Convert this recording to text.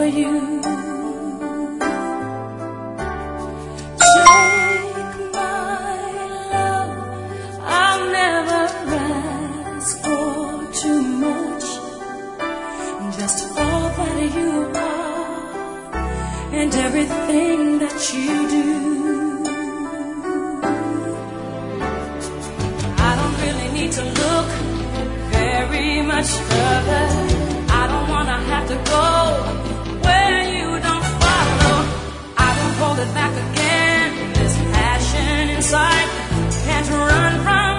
you. Take my love, I'll never ask for too much. Just all that you are and everything that you do. I don't really need to look very much further. I don't wanna have to go where you don't follow. I won't hold it back again. This passion inside can't run from